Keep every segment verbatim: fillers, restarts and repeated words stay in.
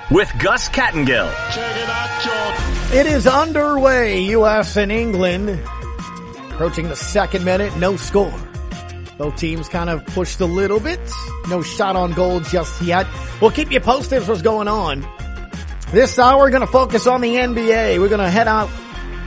with Gus Kattengill. Check it out, George. It is underway. U S and England approaching the second minute. No score. Both teams kind of pushed a little bit. No shot on goal just yet. We'll keep you posted with what's going on. This hour, we're going to focus on the N B A. We're going to head out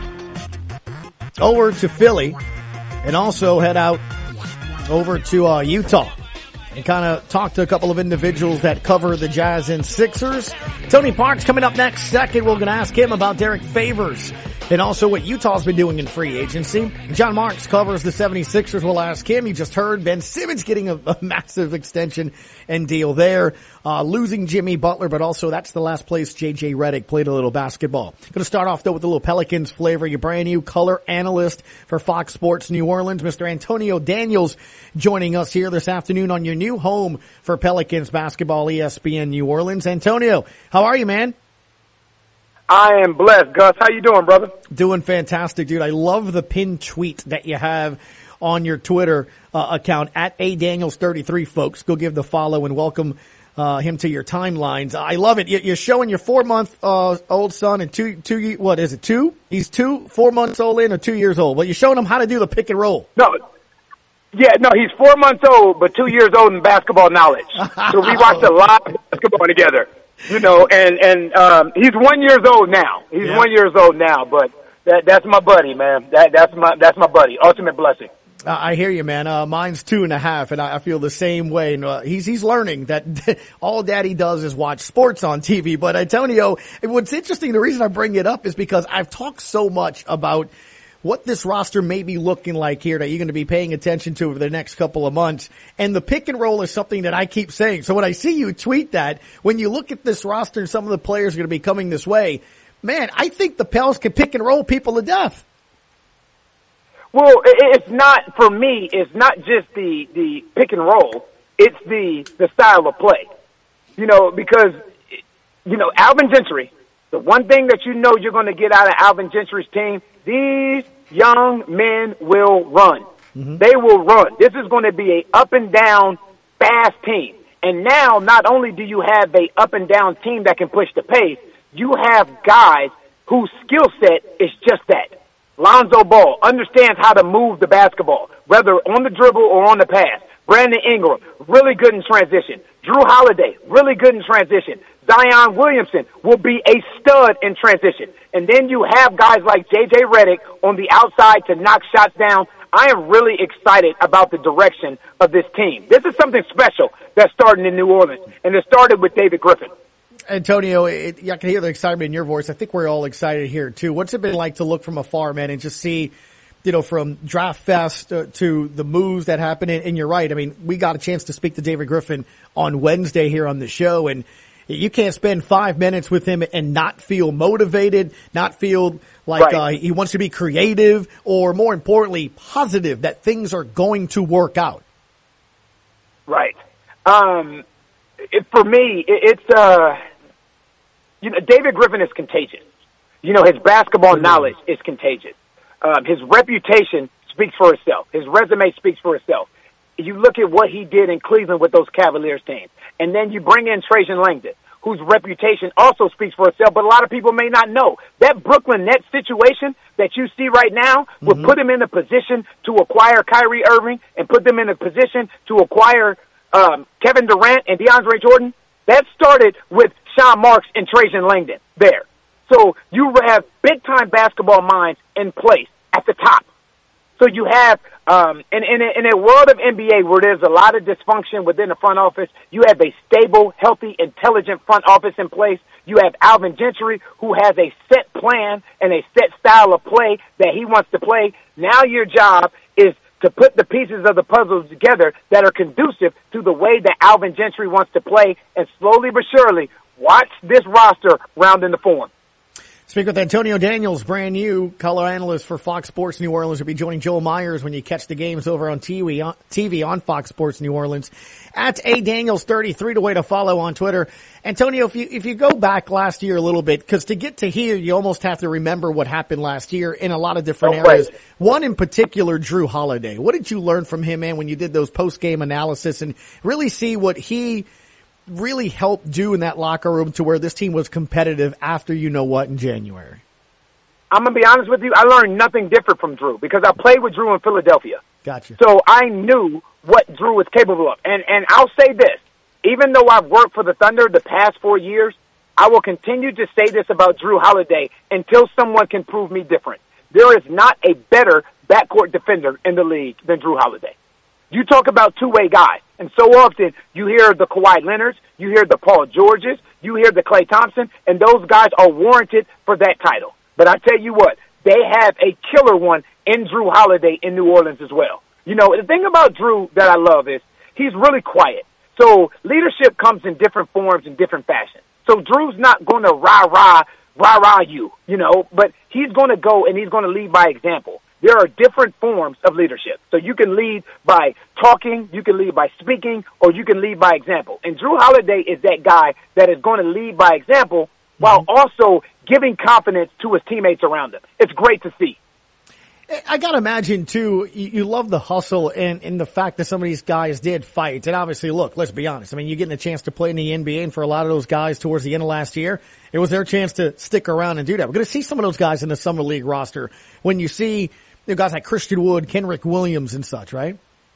over to Philly and also head out over to uh, Utah and kind of talk to a couple of individuals that cover the Jazz and Sixers. Tony Parks coming up next second. We're going to ask him about Derek Favors and also what Utah's been doing in free agency. John Marks covers the seventy-sixers. We'll ask him. You just heard Ben Simmons getting a, a massive extension and deal there. Uh, losing Jimmy Butler, but also that's the last place J J Redick played a little basketball. Going to start off though with a little Pelicans flavor. Your brand new color analyst for Fox Sports New Orleans, Mister Antonio Daniels, joining us here this afternoon on your new home for Pelicans basketball, E S P N New Orleans. Antonio, how are you, man? I am blessed, Gus. How you doing, brother? Doing fantastic, dude. I love the pinned tweet that you have on your Twitter uh, account at A Daniels thirty-three, folks. Go give the follow and welcome uh, him to your timelines. I love it. You're showing your four month uh, old son and two, two, what is it, two? He's two, four months old in or two years old. Well, you're showing him how to do the pick and roll. No. Yeah, no, he's four months old, but two years old in basketball knowledge. So we watched a lot of basketball together. You know, and, and, um, he's one years old now. He's yeah. one years old now, but that, that's my buddy, man. That, that's my, that's my buddy. Ultimate blessing. Uh, I hear you, man. Uh, mine's two and a half, and I, I feel the same way. And, uh, he's, he's learning that all daddy does is watch sports on T V. But Antonio, what's interesting, the reason I bring it up is because I've talked so much about what this roster may be looking like here that you're going to be paying attention to over the next couple of months. And the pick and roll is something that I keep saying. So when I see you tweet that, when you look at this roster and some of the players are going to be coming this way, man, I think the Pels can pick and roll people to death. Well, it's not, for me, it's not just the, the pick and roll. It's the, the style of play. You know, because, you know, Alvin Gentry, the one thing that you know you're going to get out of Alvin Gentry's team, these young men will run. Mm-hmm. They will run. This is going to be a up and down, fast team. And now, not only do you have a up and down team that can push the pace, you have guys whose skill set is just that. Lonzo Ball understands how to move the basketball, whether on the dribble or on the pass. Brandon Ingram, really good in transition. Drew Holiday, really good in transition. Zion Williamson will be a stud in transition. And then you have guys like J J Redick on the outside to knock shots down. I am really excited about the direction of this team. This is something special that's starting in New Orleans, and it started with David Griffin. Antonio, it, I can hear the excitement in your voice. I think we're all excited here, too. What's it been like to look from afar, man, and just see, you know, from Draft Fest uh, to the moves that happen? And, and you're right. I mean, we got a chance to speak to David Griffin on Wednesday here on the show, and you can't spend five minutes with him and not feel motivated, not feel like right. uh, he wants to be creative, or more importantly, positive that things are going to work out. Right. Um, it, for me, it, it's, uh, you know, David Griffin is contagious. You know, his basketball mm-hmm. knowledge is contagious. Um, his reputation speaks for itself. His resume speaks for itself. You look at what he did in Cleveland with those Cavaliers teams, and then you bring in Trajan Langdon, whose reputation also speaks for itself, but a lot of people may not know. That Brooklyn Nets situation that you see right now would mm-hmm. put him in a position to acquire Kyrie Irving and put them in a position to acquire um, Kevin Durant and DeAndre Jordan. That started with Sean Marks and Trajan Langdon there. So you have big-time basketball minds in place at the top. So you have, um, in, in, a, in a world of N B A where there's a lot of dysfunction within the front office, you have a stable, healthy, intelligent front office in place. You have Alvin Gentry, who has a set plan and a set style of play that he wants to play. Now your job is to put the pieces of the puzzle together that are conducive to the way that Alvin Gentry wants to play, and slowly but surely watch this roster round into form. Speak with Antonio Daniels, brand new color analyst for Fox Sports New Orleans. Will be joining Joel Myers when you catch the games over on T V on, T V on Fox Sports New Orleans. At A Daniels thirty-three, the way to follow on Twitter. Antonio, if you if you go back last year a little bit, because to get to here, you almost have to remember what happened last year in a lot of different okay. areas. One in particular, Drew Holiday. What did you learn from him, man, when you did those post game analysis and really see what he really help do in that locker room to where this team was competitive after you know what in January? I'm going to be honest with you. I learned nothing different from Drew because I played with Drew in Philadelphia. Gotcha. So I knew what Drew was capable of. And, and I'll say this. Even though I've worked for the Thunder the past four years, I will continue to say this about Drew Holiday until someone can prove me different. There is not a better backcourt defender in the league than Drew Holiday. You talk about two-way guys, and so often you hear the Kawhi Leonards, you hear the Paul Georges, you hear the Klay Thompson, and those guys are warranted for that title. But I tell you what, they have a killer one in Drew Holiday in New Orleans as well. You know, the thing about Drew that I love is he's really quiet. So leadership comes in different forms and different fashions. So Drew's not going to rah-rah, rah-rah you, you know, but he's going to go and he's going to lead by example. There are different forms of leadership. So you can lead by talking, you can lead by speaking, or you can lead by example. And Drew Holiday is that guy that is going to lead by example while also giving confidence to his teammates around him. It's great to see. I got to imagine, too, you, you love the hustle and, and the fact that some of these guys did fight. And obviously, look, let's be honest. I mean, you're getting a chance to play in the N B A, and for a lot of those guys towards the end of last year, it was their chance to stick around and do that. We're going to see some of those guys in the Summer League roster when you see you know, guys like Christian Wood, Kenrich Williams, and such, right?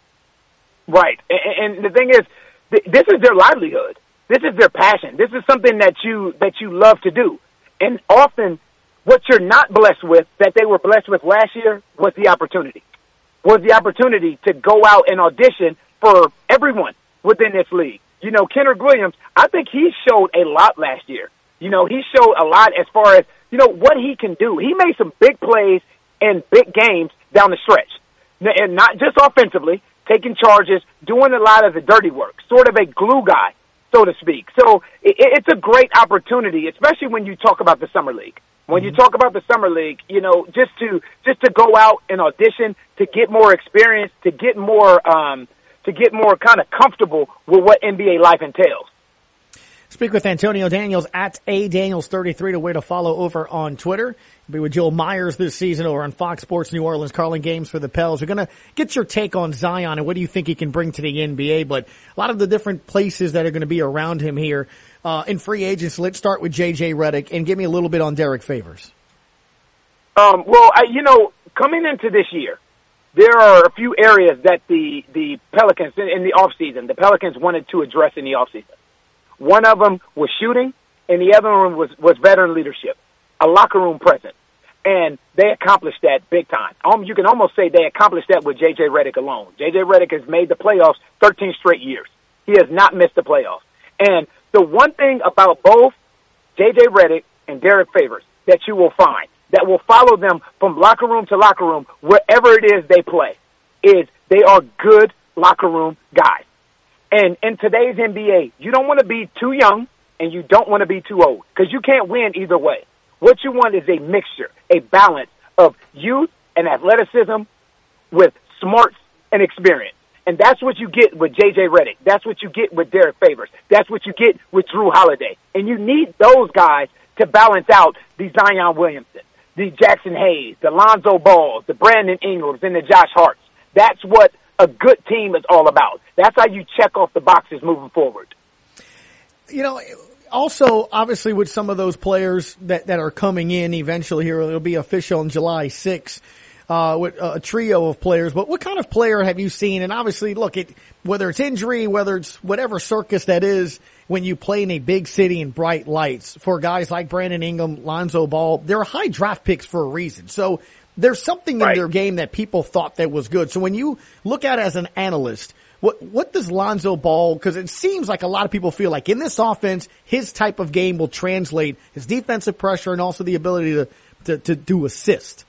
Right. And, and the thing is, th- this is their livelihood. This is their passion. This is something that you that you love to do. And often, what you're not blessed with, that they were blessed with last year, was the opportunity. Was the opportunity to go out and audition for everyone within this league. You know, Kenrich Williams, I think he showed a lot last year. You know, he showed a lot as far as, you know, what he can do. He made some big plays in big games down the stretch. And not just offensively, taking charges, doing a lot of the dirty work, sort of a glue guy, so to speak. So it, it's a great opportunity, especially when you talk about the Summer League. When you talk about the Summer League, you know, just to just to go out and audition, to get more experience, to get more um, to get more kind of comfortable with what N B A life entails. Speak with Antonio Daniels at A Daniels thirty-three, the way to follow over on Twitter. Be with Joel Myers this season over on Fox Sports New Orleans, calling games for the Pels. We're going to get your take on Zion and what do you think he can bring to the N B A, but a lot of the different places that are going to be around him here. Uh, in free agents, let's start with J J Redick and give me a little bit on Derek Favors. Um, well, I, you know, coming into this year, there are a few areas that the, the Pelicans, in, in the offseason, the Pelicans wanted to address in the offseason. One of them was shooting, and the other one was, was veteran leadership, a locker room presence. And they accomplished that big time. Um, you can almost say they accomplished that with J J Redick alone. J J Redick has made the playoffs thirteen straight years. He has not missed the playoffs. And the one thing about both J J Redick and Derek Favors that you will find that will follow them from locker room to locker room, wherever it is they play, is they are good locker room guys. And in today's N B A, you don't want to be too young and you don't want to be too old because you can't win either way. What you want is a mixture, a balance of youth and athleticism with smarts and experience. And that's what you get with J J Redick. That's what you get with Derek Favors. That's what you get with Drew Holiday. And you need those guys to balance out the Zion Williamson, the Jackson Hayes, the Lonzo Balls, the Brandon Ingrams, and the Josh Harts. That's what a good team is all about. That's how you check off the boxes moving forward. You know, also, obviously, with some of those players that, that are coming in eventually here, it'll be official on July sixth. Uh, with a trio of players, but what kind of player have you seen? And obviously, look, it, whether it's injury, whether it's whatever circus that is, when you play in a big city in bright lights, for guys like Brandon Ingram, Lonzo Ball, they're high draft picks for a reason. So there's something in right. their game that people thought that was good. So when you look at it as an analyst, what, what does Lonzo Ball, because it seems like a lot of people feel like in this offense, his type of game will translate his defensive pressure and also the ability to, to, to do assist.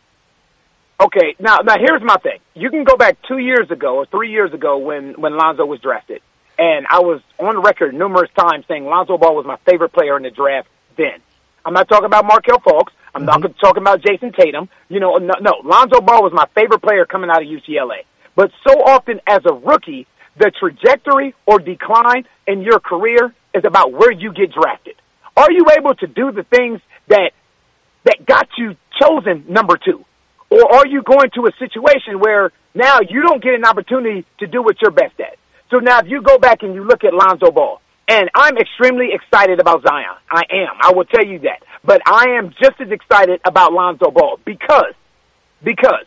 Okay, now now here's my thing. You can go back two years ago or three years ago when, when Lonzo was drafted, and I was on record numerous times saying Lonzo Ball was my favorite player in the draft then. I'm not talking about Markelle Fultz. I'm mm-hmm. not talking about Jason Tatum. You know, no, no, Lonzo Ball was my favorite player coming out of U C L A. But so often as a rookie, the trajectory or decline in your career is about where you get drafted. Are you able to do the things that that got you chosen number two? Or are you going to a situation where now you don't get an opportunity to do what you're best at? So now if you go back and you look at Lonzo Ball, And I'm extremely excited about Zion. I am. I will tell you that. But I am just as excited about Lonzo Ball because, because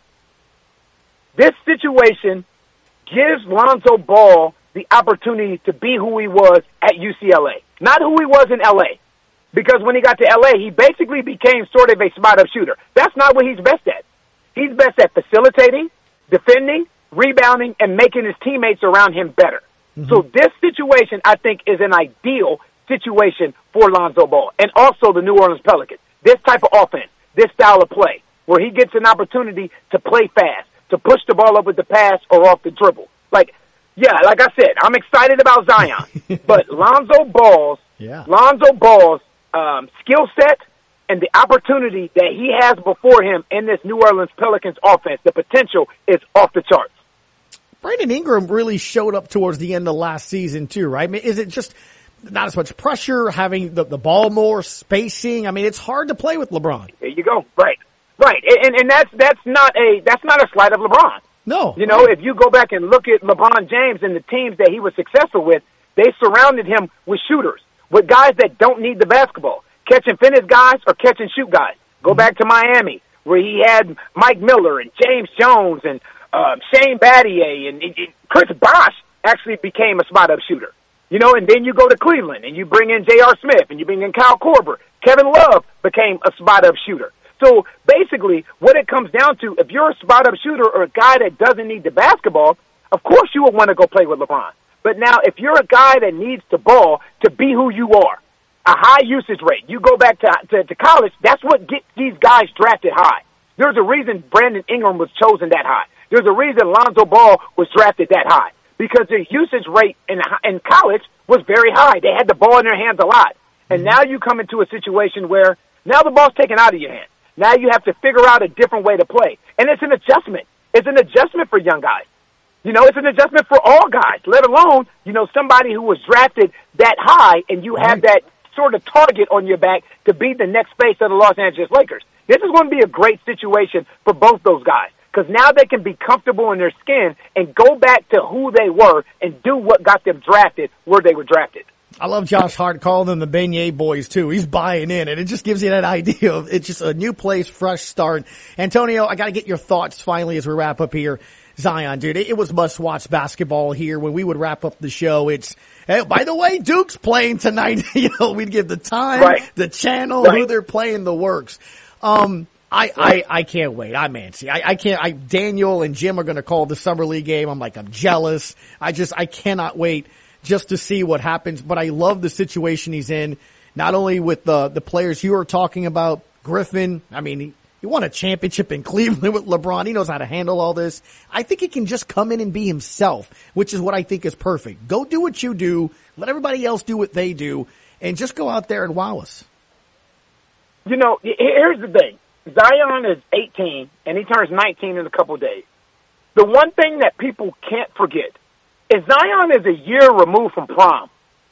this situation gives Lonzo Ball the opportunity to be who he was at U C L A, not who he was in L A. Because when he got to L A, he basically became sort of a spot-up shooter. That's not what he's best at. He's best at facilitating, defending, rebounding, and making his teammates around him better. Mm-hmm. So this situation, I think, is an ideal situation for Lonzo Ball and also the New Orleans Pelicans. This type of offense, this style of play, where he gets an opportunity to play fast, to push the ball up with the pass or off the dribble. Like, yeah, like I said, I'm excited about Zion, but Lonzo Ball's, yeah. Lonzo Ball's um, skill set and the opportunity that he has before him in this New Orleans Pelicans offense, the potential is off the charts. Brandon Ingram really showed up towards the end of last season too, right? I mean, is it just not as much pressure, having the, the ball more, spacing? I mean, it's hard to play with LeBron. There you go. Right, right, and and that's that's not a that's not a slight of LeBron. No, you know, if you go back and look at LeBron James and the teams that he was successful with, they surrounded him with shooters, with guys that don't need the basketball, catch and finish guys or catch and shoot guys. Go mm-hmm. back to Miami, where he had Mike Miller and James Jones and Uh, Shane Battier and, and, and Chris Bosh actually became a spot-up shooter. You know, and then you go to Cleveland and you bring in J R. Smith and you bring in Kyle Korver. Kevin Love became a spot-up shooter. So basically what it comes down to, if you're a spot-up shooter or a guy that doesn't need the basketball, of course you would want to go play with LeBron. But now if you're a guy that needs the ball to be who you are, a high usage rate, you go back to, to, to college, that's what gets these guys drafted high. There's a reason Brandon Ingram was chosen that high. There's a reason Lonzo Ball was drafted that high, because their usage rate in in college was very high. They had the ball in their hands a lot. And now you come into a situation where now the ball's taken out of your hand. Now you have to figure out a different way to play. And it's an adjustment. It's an adjustment for young guys. You know, it's an adjustment for all guys, let alone, you know, somebody who was drafted that high and you have that sort of target on your back to be the next face of the Los Angeles Lakers. This is going to be a great situation for both those guys, because now they can be comfortable in their skin and go back to who they were and do what got them drafted where they were drafted. I love Josh Hart calling them the Beignet Boys too. He's buying in, and it just gives you that idea of it's just a new place, fresh start. Antonio, I got to get your thoughts finally as we wrap up here. Zion, dude, it, it was must-watch basketball here when we would wrap up the show. It's, hey, by the way, Duke's playing tonight. You know, we'd give the time, right. the channel, right. who they're playing, the works. Um, I, I, I can't wait. I'm antsy. I, I can't, I, Daniel and Jim are going to call the Summer League game. I'm like, I'm jealous. I just, I cannot wait just to see what happens. But I love the situation he's in, not only with the, the players you were talking about, Griffin. I mean, he, he won a championship in Cleveland with LeBron. He knows how to handle all this. I think he can just come in and be himself, which is what I think is perfect. Go do what you do. Let everybody else do what they do, and just go out there and wow us. You know, here's the thing. Zion is eighteen, and he turns nineteen in a couple of days. The one thing that people can't forget is Zion is a year removed from prom.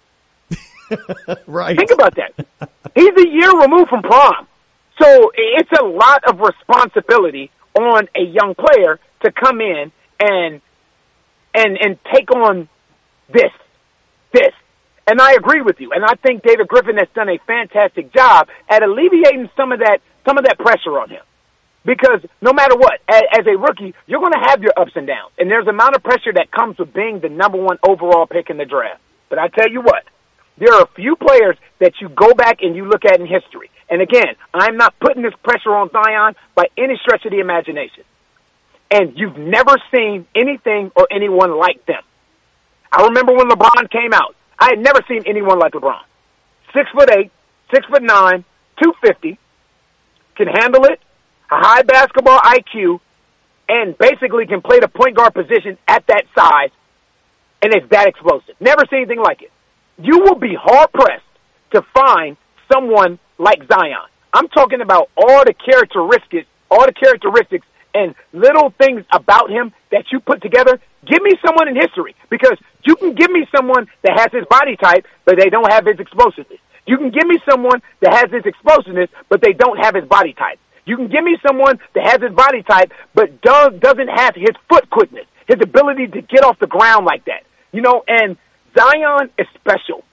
Right. Think about that. He's a year removed from prom. So it's a lot of responsibility on a young player to come in and and and take on this, this. And I agree with you. And I think David Griffin has done a fantastic job at alleviating some of that some of that pressure on him. Because no matter what, as, as a rookie, you're going to have your ups and downs. And there's an amount of pressure that comes with being the number one overall pick in the draft. But I tell you what, there are a few players that you go back and you look at in history. And again, I'm not putting this pressure on Zion by any stretch of the imagination. And you've never seen anything or anyone like them. I remember when LeBron came out. I had never seen anyone like LeBron. Six foot eight, six foot nine, two fifty, can handle it, a high basketball I Q, and basically can play the point guard position at that size, and it's that explosive. Never seen anything like it. You will be hard-pressed to find someone like Zion. I'm talking about all the characteristics, all the characteristics and little things about him that you put together. Give me someone in history, because you can give me someone that has his body type, but they don't have his explosiveness. You can give me someone that has his explosiveness, but they don't have his body type. You can give me someone that has his body type, but does, doesn't have his foot quickness, his ability to get off the ground like that. You know, and Zion is special.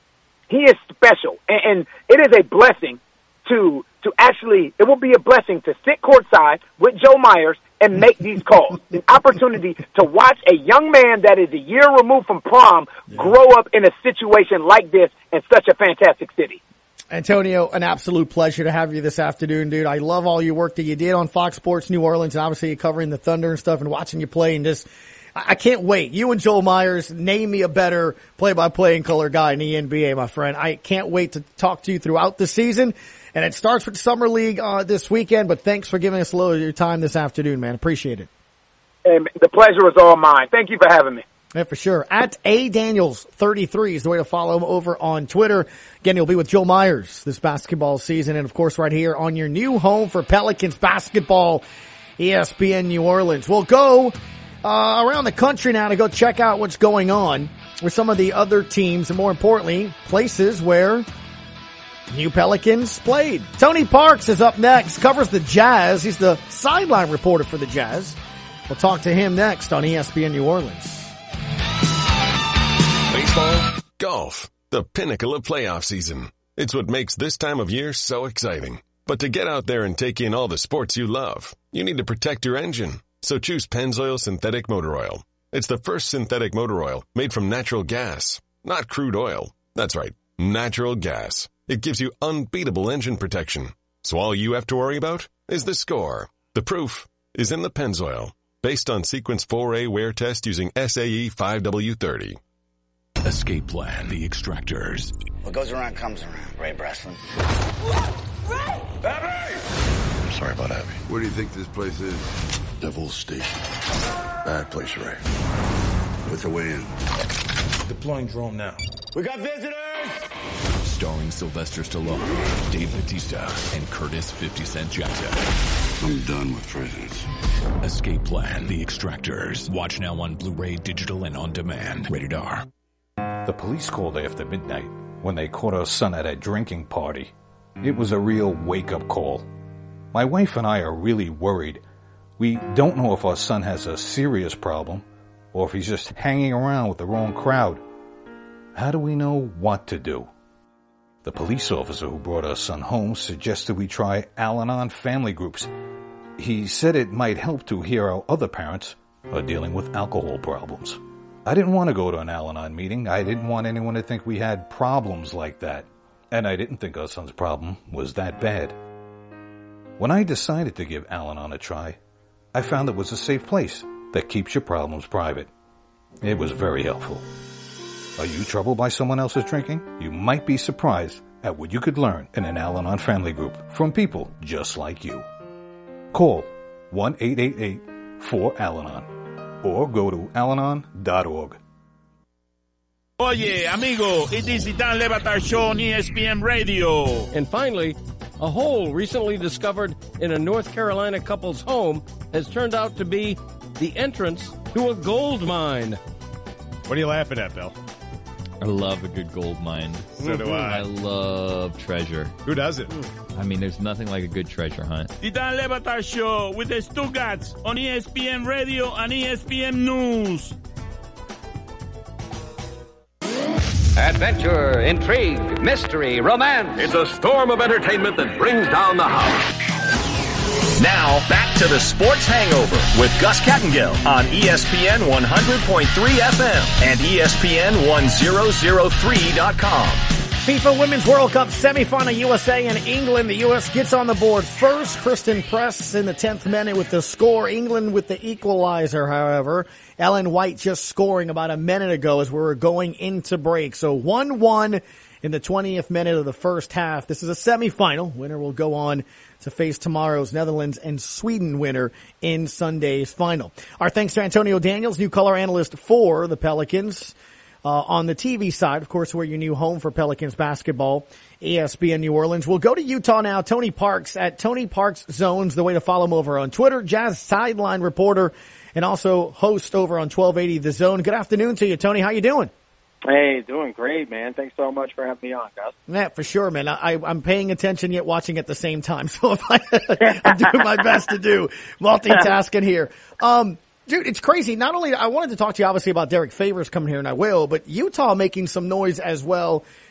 He is special, and, and it is a blessing to to actually, it will be a blessing to sit courtside with Joe Myers and make these calls. An opportunity to watch a young man that is a year removed from prom grow up in a situation like this in such a fantastic city. Antonio, an absolute pleasure to have you this afternoon, dude. I love all your work that you did on Fox Sports New Orleans, and obviously you're covering the Thunder and stuff and watching you play, and just, I can't wait. You and Joel Myers, name me a better play-by-play and color guy in the N B A, my friend. I can't wait to talk to you throughout the season, and it starts with Summer League uh, this weekend, but thanks for giving us a little of your time this afternoon, man. Appreciate it. And the pleasure was all mine. Thank you for having me. Yeah, for sure. At A Daniels thirty-three is the way to follow him over on Twitter. Again, he'll be with Joe Myers this basketball season. And, of course, right here on your new home for Pelicans basketball, E S P N New Orleans. We'll go uh, around the country now to go check out what's going on with some of the other teams and, more importantly, places where new Pelicans played. Tony Parks is up next, covers the Jazz. He's the sideline reporter for the Jazz. We'll talk to him next on E S P N New Orleans. Baseball, golf, the pinnacle of playoff season. It's what makes this time of year so exciting. But to get out there and take in all the sports you love, you need to protect your engine. So choose Pennzoil Synthetic Motor Oil. It's the first synthetic motor oil made from natural gas, not crude oil. That's right, natural gas. It gives you unbeatable engine protection. So all you have to worry about is the score. The proof is in the Pennzoil, based on Sequence four A wear test using S A E five W thirty. Escape Plan, The Extractors. What goes around comes around, Ray Breslin. Ray! Abby! I'm sorry about Abby. Where do you think this place is? Devil's Station. Bad place, Ray. What's the way in? Deploying drone now. We got visitors! Starring Sylvester Stallone, Dave Bautista, and Curtis fifty Cent Jackson. I'm done with prisons. Escape Plan, The Extractors. Watch now on Blu-ray, digital, and on demand. Rated R. The police called after midnight when they caught our son at a drinking party. It was a real wake-up call. My wife and I are really worried. We don't know if our son has a serious problem or if he's just hanging around with the wrong crowd. How do we know what to do? The police officer who brought our son home suggested we try Al-Anon family groups. He said it might help to hear how other parents are dealing with alcohol problems. I didn't want to go to an Al-Anon meeting. I didn't want anyone to think we had problems like that. And I didn't think our son's problem was that bad. When I decided to give Al-Anon a try, I found it was a safe place that keeps your problems private. It was very helpful. Are you troubled by someone else's drinking? You might be surprised at what you could learn in an Al-Anon family group from people just like you. Call one eight eight eight four Al-Anon or go to al anon dot org. Oye, amigo, it is the Dan Le Batard Show on E S P N Radio. And finally, a hole recently discovered in a North Carolina couple's home has turned out to be the entrance to a gold mine. What are you laughing at, Bill? I love a good gold mine. So do I. I love treasure. Who doesn't? I mean, there's nothing like a good treasure hunt. The Dan Le Batard Show with the Stugatz on E S P N Radio and E S P N News. Adventure, intrigue, mystery, romance. It's a storm of entertainment that brings down the house. Now, back to the Sports Hangover with Gus Kattengill on E S P N one hundred point three F M and E S P N ten oh three dot com. FIFA Women's World Cup semifinal, U S A and England. The U S gets on the board first. Kristen Press in the tenth minute with the score. England with the equalizer, however. Ellen White just scoring about a minute ago as we were going into break. So one one in the twentieth minute of the first half. This is a semifinal. Winner will go on to face tomorrow's Netherlands and Sweden winner in Sunday's final. Our thanks to Antonio Daniels, new color analyst for the Pelicans. Uh, on the T V side, of course, we're your new home for Pelicans basketball, E S P N New Orleans. We'll go to Utah now. Tony Parks at Tony Parks Zones, the way to follow him over on Twitter. Jazz sideline reporter and also host over on twelve eighty The Zone. Good afternoon to you, Tony. How you doing? Hey, doing great, man. Thanks so much for having me on, Gus. Yeah, for sure, man. I, I'm paying attention yet watching at the same time. So if I, I'm doing my best to do multitasking here. Um, dude, it's crazy. Not only, I wanted to talk to you obviously about Derek Favors coming here, and I will, but Utah making some noise as well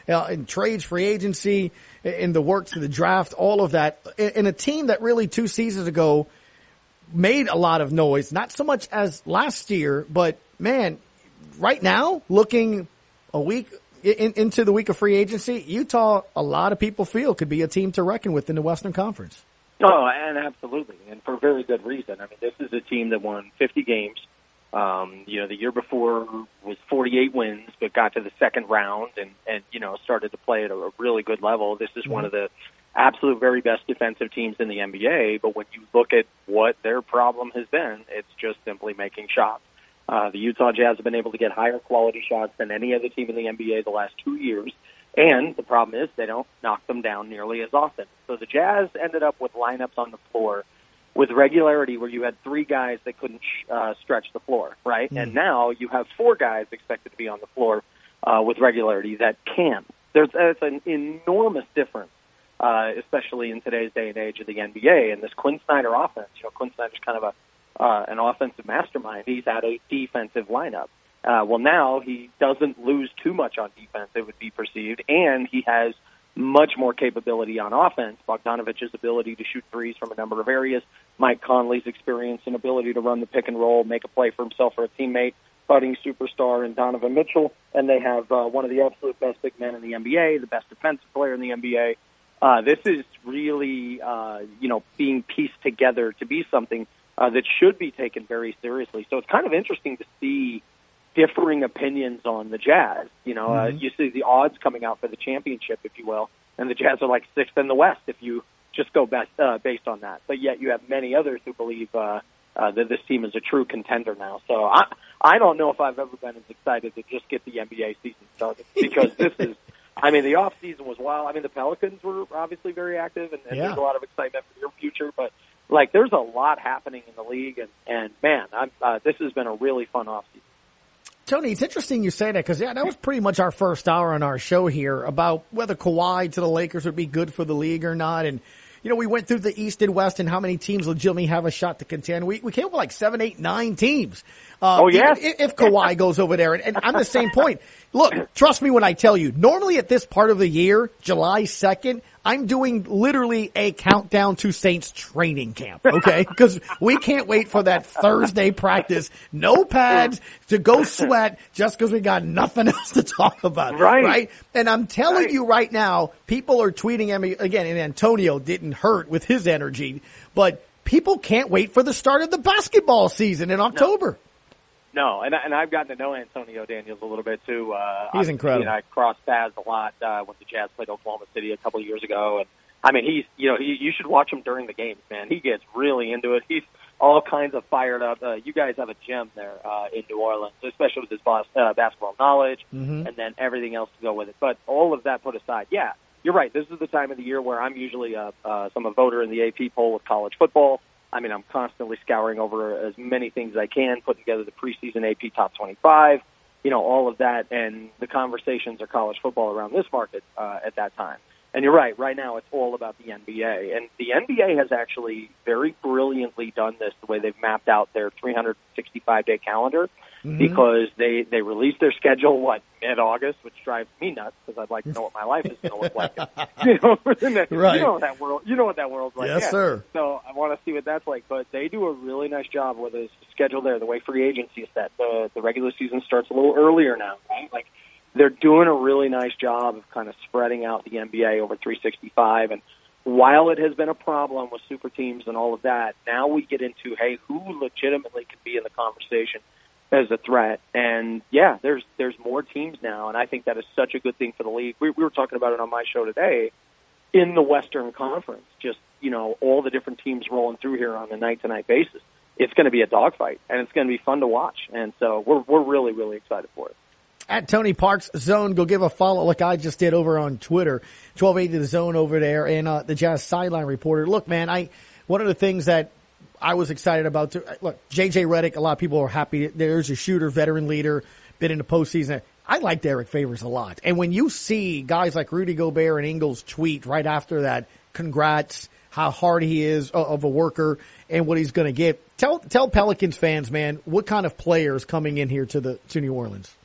uh, in trades, free agency, in the works of the draft, all of that, in a team that really two seasons ago made a lot of noise, not so much as last year, but man, right now, looking a week in, into the week of free agency, Utah, a lot of people feel could be a team to reckon with in the Western Conference. Oh, and absolutely, and for very good reason. I mean, this is a team that won fifty games. Um, you know, the year before was forty-eight wins, but got to the second round and, and you know, started to play at a really good level. This is mm-hmm. one of the absolute very best defensive teams in the N B A, but when you look at what their problem has been, it's just simply making shots. Uh, the Utah Jazz have been able to get higher quality shots than any other team in the N B A the last two years. And the problem is they don't knock them down nearly as often. So the Jazz ended up with lineups on the floor with regularity where you had three guys that couldn't uh, stretch the floor, right? Mm. And now you have four guys expected to be on the floor uh, with regularity that can. There's it's an enormous difference, uh, especially in today's day and age of the N B A. And this Quinn Snyder offense, you know, Quinn Snyder's kind of a uh, an offensive mastermind. He's had a defensive lineup. Uh, well, now he doesn't lose too much on defense, it would be perceived, and he has much more capability on offense. Bogdanovic's ability to shoot threes from a number of areas, Mike Conley's experience and ability to run the pick and roll, make a play for himself or a teammate, budding superstar in Donovan Mitchell, and they have uh, one of the absolute best big men in the N B A, the best defensive player in the N B A. Uh, this is really, uh, you know, being pieced together to be something uh, that should be taken very seriously. So it's kind of interesting to see differing opinions on the Jazz. You know, mm-hmm. uh, you see the odds coming out for the championship, if you will, and the Jazz are like sixth in the West if you just go best, uh, based on that. But yet you have many others who believe uh, uh, that this team is a true contender now. So I, I don't know if I've ever been as excited to just get the N B A season started because this is, I mean, the off season was wild. I mean, the Pelicans were obviously very active, and, and yeah. there's a lot of excitement for your future. But like, there's a lot happening in the league, and and man, I'm, uh, this has been a really fun off season. Tony, it's interesting you say that because, yeah, that was pretty much our first hour on our show here about whether Kawhi to the Lakers would be good for the league or not. And, you know, we went through the East and West and how many teams legitimately have a shot to contend. We, we came up with like seven, eight, nine teams. Uh, oh, yeah? If, if Kawhi goes over there. And, and I'm the same point. Look, trust me when I tell you, normally at this part of the year, July second, I'm doing literally a countdown to Saints training camp, okay? Because we can't wait for that Thursday practice. No pads to go sweat just because we got nothing else to talk about. Right. Right? And I'm telling right. you right now, people are tweeting at me, again, and Antonio didn't hurt with his energy, but people can't wait for the start of the basketball season in October. No. No, and, and I've gotten to know Antonio Daniels a little bit, too. Uh, he's incredible. He and I crossed paths a lot uh, when the Jazz played Oklahoma City a couple of years ago. And I mean, he's, you know, he, you should watch him during the games, man. He gets really into it. He's all kinds of fired up. Uh, you guys have a gem there uh, in New Orleans, especially with his boss, uh, basketball knowledge mm-hmm. and then everything else to go with it. But all of that put aside, yeah, you're right. This is the time of the year where I'm usually a, uh, some a voter in the A P poll with college football. I mean, I'm constantly scouring over as many things as I can, putting together the preseason A P Top twenty-five, you know, all of that, and the conversations are college football around this market uh, at that time. And you're right, right now it's all about the N B A. And the N B A has actually very brilliantly done this, the way they've mapped out their three hundred sixty-five day calendar, mm-hmm. because they, they released their schedule, what, mid-August, which drives me nuts, because I'd like to know what my life is going to look like. you, know, right. you know what that world, you know what that world's like. Yes, yeah. sir. So I want to see what that's like. But they do a really nice job with the schedule there, the way free agency is set. The, the regular season starts a little earlier now, right? Like, they're doing a really nice job of kind of spreading out the N B A over three sixty-five. And while it has been a problem with super teams and all of that, now we get into, hey, who legitimately can be in the conversation as a threat? And, yeah, there's there's more teams now, and I think that is such a good thing for the league. We, we were talking about it on my show today in the Western Conference, just, you know, all the different teams rolling through here on a night-to-night basis. It's going to be a dogfight, and it's going to be fun to watch. And so we're we're really, really excited for it. At Tony Parks Zone, go give a follow like I just did over on Twitter, twelve eighty The Zone over there, and uh, the Jazz sideline reporter. Look, man, I one of the things that I was excited about, too, look, J J Redick, a lot of people are happy. There's a shooter, veteran leader, been in the postseason. I like Derek Favors a lot. And when you see guys like Rudy Gobert and Ingles tweet right after that, congrats, how hard he is of a worker and what he's going to get, tell tell Pelicans fans, man, what kind of players coming in here to the to New Orleans?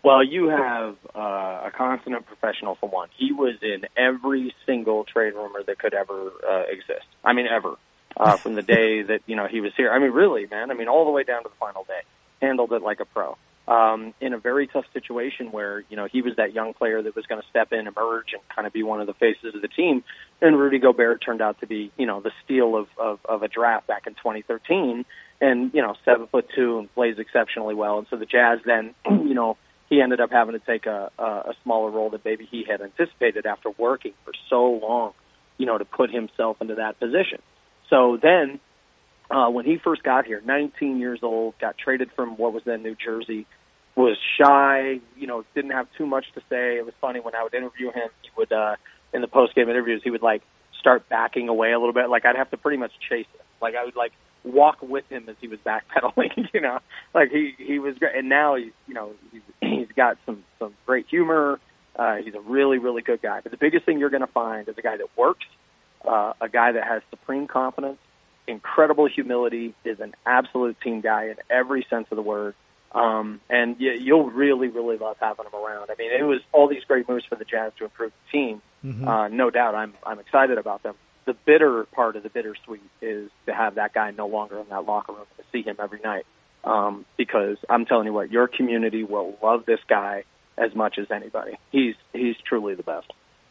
Well, you have uh, a consummate professional for one. He was in every single trade rumor that could ever uh, exist. I mean, ever. Uh, from the day that, you know, he was here. I mean, really, man. I mean, all the way down to the final day. Handled it like a pro. Um, in a very tough situation where, you know, he was that young player that was going to step in, emerge, and kind of be one of the faces of the team. And Rudy Gobert turned out to be, you know, the steal of, of, of a draft back in twenty thirteen. And, you know, seven foot two and plays exceptionally well. And so the Jazz then, you know, he ended up having to take a, a, a smaller role that maybe he had anticipated after working for so long, you know, to put himself into that position. So then, uh, when he first got here, nineteen years old, got traded from what was then New Jersey, was shy, you know, didn't have too much to say. It was funny when I would interview him, he would, uh, in the post-game interviews, he would, like, start backing away a little bit. Like, I'd have to pretty much chase him. Like, I would, like, walk with him as he was backpedaling, you know. Like, he, he was great. And now he's, you know, he's, he's got some, some great humor. Uh, he's a really, really good guy. But the biggest thing you're going to find is a guy that works, uh, a guy that has supreme confidence, incredible humility, is an absolute team guy in every sense of the word. Um, and you, you'll really, really love having him around. I mean, it was all these great moves for the Jazz to improve the team. Mm-hmm. Uh, no doubt, I'm I'm excited about them. The bitter part of the bittersweet is to have that guy no longer in that locker room, to see him every night. Um, because I'm telling you what, your community will love this guy as much as anybody. He's he's truly the best.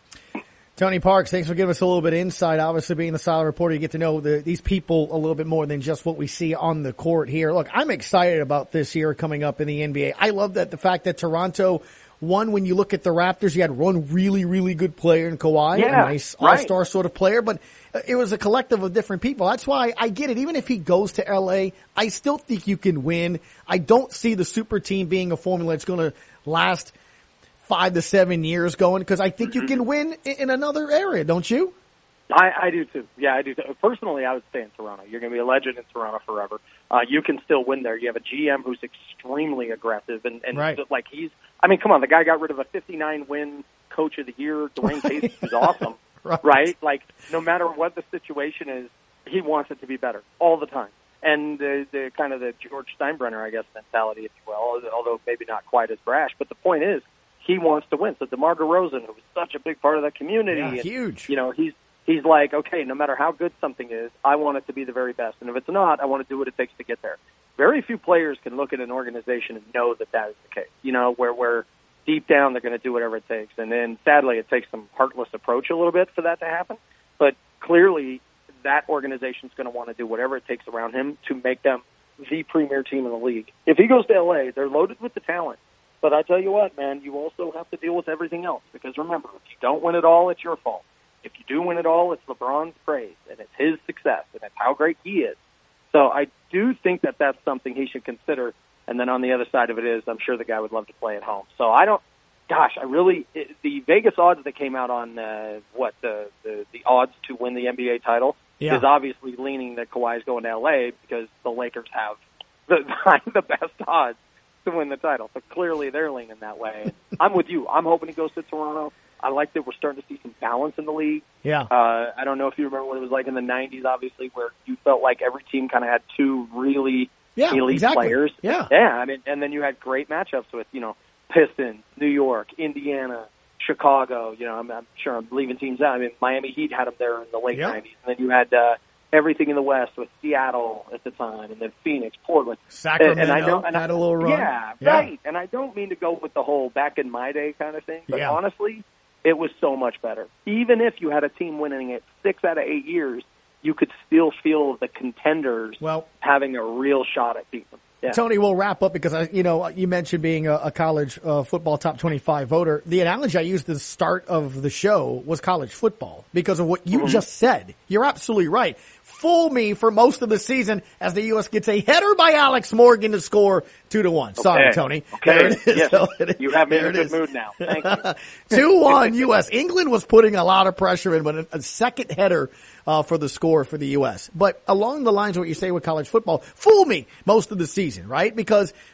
Tony Parks, thanks for giving us a little bit of insight. Obviously, being the Sideline Reporter, you get to know the, these people a little bit more than just what we see on the court here. Look, I'm excited about this year coming up in the N B A. I love that the fact that Toronto won. When you look at the Raptors, you had one really, really good player in Kawhi, yeah, a nice right. all-star sort of player, but it was a collective of different people. That's why I get it. Even if he goes to L A, I still think you can win. I don't see the super team being a formula that's going to last five to seven years going, because I think you can win in another area, don't you? I, I do too. Yeah, I do too. Personally, I would stay in Toronto. You're going to be a legend in Toronto forever. Uh, you can still win there. You have a G M who's extremely aggressive, and, and right. like he's, I mean, come on, the guy got rid of a fifty-nine win coach of the year, Dwayne Casey, who's awesome, right. right? Like, no matter what the situation is, he wants it to be better all the time. And the, the kind of the George Steinbrenner, I guess, mentality, if you will, although maybe not quite as brash. But the point is, he wants to win. So DeMar DeRozan, who was such a big part of that community, yeah, and, huge. You know, he's he's like, okay, no matter how good something is, I want it to be the very best, and if it's not, I want to do what it takes to get there. Very few players can look at an organization and know that that is the case. You know, where where deep down they're going to do whatever it takes, and then sadly, it takes some heartless approach a little bit for that to happen. But clearly, that organization's going to want to do whatever it takes around him to make them the premier team in the league. If he goes to L A, they're loaded with the talent. But I tell you what, man, you also have to deal with everything else. Because remember, if you don't win it all, it's your fault. If you do win it all, it's LeBron's praise, and it's his success, and it's how great he is. So I do think that that's something he should consider. And then on the other side of it is, I'm sure the guy would love to play at home. So I don't, gosh, I really, it, the Vegas odds that came out on, uh, what, the, the, the odds to win the N B A title yeah. is obviously leaning that Kawhi's going to L A because the Lakers have the, the best odds to win the title. So clearly they're leaning that way. I'm with you. I'm hoping he goes to Toronto. I like that we're starting to see some balance in the league. Yeah. Uh, I don't know if you remember what it was like in the nineties, obviously, where you felt like every team kind of had two really yeah, elite exactly. players. Yeah. Yeah. I mean, and then you had great matchups with, you know, Pistons, New York, Indiana, Chicago. You know, I'm, I'm sure I'm leaving teams out. I mean, Miami Heat had them there in the late yep. nineties. And then you had, uh, everything in the West with Seattle at the time, and then Phoenix, Portland. Sacramento and, and I know, and had a little run. Yeah, yeah, right. And I don't mean to go with the whole back in my day kind of thing, but yeah. honestly, it was so much better. Even if you had a team winning it six out of eight years, you could still feel the contenders well, having a real shot at beating them. Yeah. Tony, we'll wrap up because, I, you know, you mentioned being a, a college uh, football top twenty-five voter. The analogy I used at the start of the show was college football because of what you mm-hmm. just said. You're absolutely right. Fool me for most of the season as the U S gets a header by Alex Morgan to score two to one. Sorry, okay. Tony. Okay. There it is. Yes. So it is. You have me there in a good is. mood now. Thank you. two one U S England was putting a lot of pressure in, but a, a second header uh, for the score for the U S. But along the lines of what you say with college football, fool me most of the season, right? Because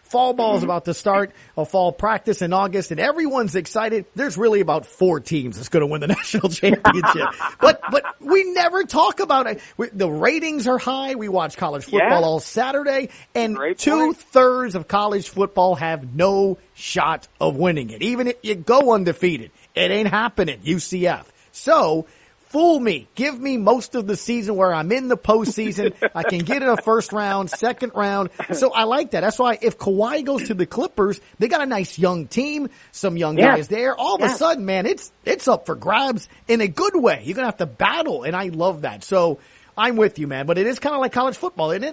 Fall ball is about to start, a fall practice in August, and everyone's excited. There's really about four teams that's going to win the national championship. but but we never talk about it. We, the ratings are high. We watch college football Yeah. all Saturday, and Great two thirds of college football have no shot of winning it. Even if you go undefeated, it ain't happening, U C F. So, fool me. Give me most of the season where I'm in the postseason. I can get in a first round, second round. So I like that. That's why if Kawhi goes to the Clippers, they got a nice young team, some young Yeah. guys there. All of Yeah. a sudden, man, it's it's up for grabs in a good way. You're going to have to battle, and I love that. So I'm with you, man. But it is kind of like college football, isn't it?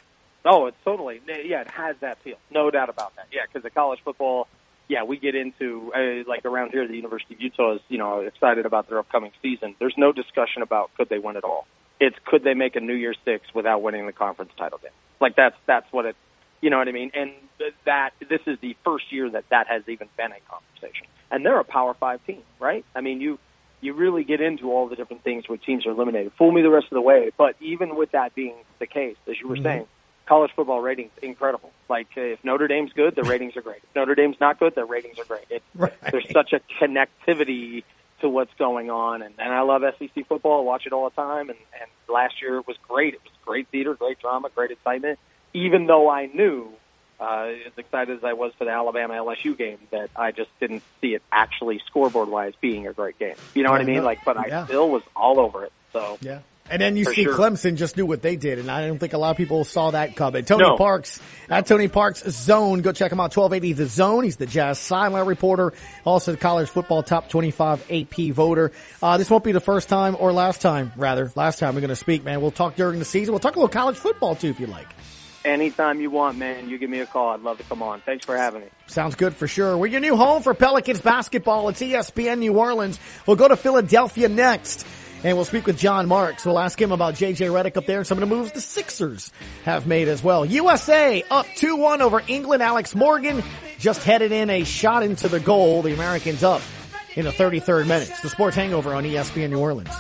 Oh, it's totally, yeah, it has that feel. No doubt about that. Yeah, because the college football, yeah, we get into, uh, like around here, the University of Utah is, you know, excited about their upcoming season. There's no discussion about could they win it all. It's could they make a New Year's Six without winning the conference title game. Like that's, that's what it, you know what I mean? And that, this is the first year that that has even been a conversation. And they're a Power Five team, right? I mean, you, you really get into all the different things where teams are eliminated. Fool me the rest of the way. But even with that being the case, as you were Mm-hmm. saying, college football ratings, incredible. Like, uh, if Notre Dame's good, the ratings are great. If Notre Dame's not good, the ratings are great. It, Right. There's such a connectivity to what's going on. And, and I love S E C football. I watch it all the time. And, and last year it was great. It was great theater, great drama, great excitement. Even though I knew, uh, as excited as I was for the Alabama L S U game, that I just didn't see it actually scoreboard-wise being a great game. You know what I mean? Like, but I Yeah. still was all over it. So Yeah. And then you For see sure. Clemson just knew what they did, and I don't think a lot of people saw that coming. Tony No. Parks at Tony Parks Zone. Go check him out, twelve eighty The Zone. He's the Jazz sideline reporter, also the college football top twenty-five A P voter. Uh, this won't be the first time, or last time, rather, last time we're going to speak, man. We'll talk during the season. We'll talk a little college football, too, if you like. anytime you want, man, you give me a call. I'd love to come on. Thanks for having me. Sounds good for sure. We're your new home for Pelicans basketball. It's E S P N New Orleans. We'll go to Philadelphia next. And we'll speak with John Marks. We'll ask him about J J Redick up there and some of the moves the Sixers have made as well. U S A up two one over England. Alex Morgan just headed in a shot into the goal. The Americans up in the thirty-third minute. It's the Sports Hangover on E S P N New Orleans.